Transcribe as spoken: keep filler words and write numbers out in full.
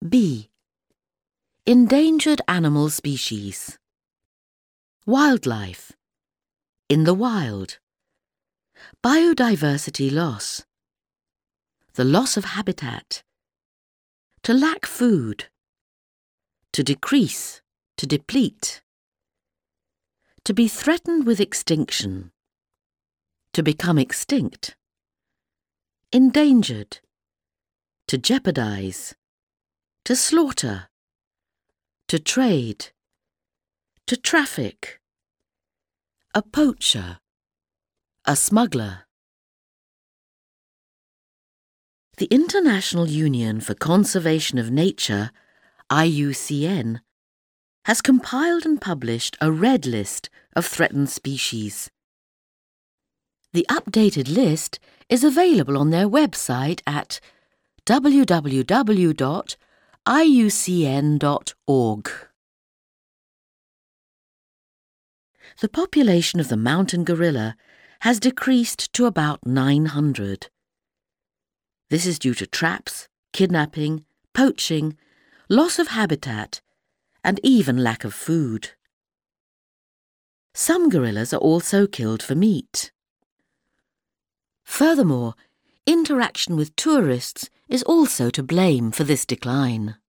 B. Endangered animal species. Wildlife. In the wild. Biodiversity loss. The loss of habitat. To lack food. To decrease, to deplete. To be threatened with extinction. To become extinct. Endangered. To jeopardize. To slaughter. To trade. To traffic. A poacher. A smuggler. The International Union for Conservation of Nature, I U C N, has compiled and published a red list of threatened species. The updated list is available on their website at w w w dot i u c n dot org. The population of the mountain gorilla has decreased to about nine hundred. This is due to traps, kidnapping, poaching, loss of habitat, and even lack of food. Some gorillas are also killed for meat. Furthermore, interaction with tourists is also to blame for this decline.